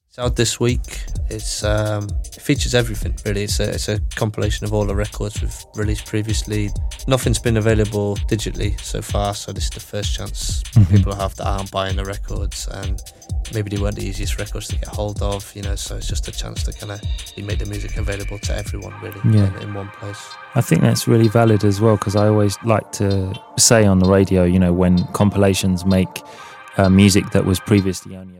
It's out this week. It features everything really. It's a compilation of all the records we've released previously. Nothing's been available digitally so far, so this is the first chance people have that aren't buying the records, and maybe they weren't the easiest records to get hold of, so it's just a chance to kind of make the music available to everyone really in one place. I think that's really valid as well, because I always like to say on the radio, when compilations make music that was previously only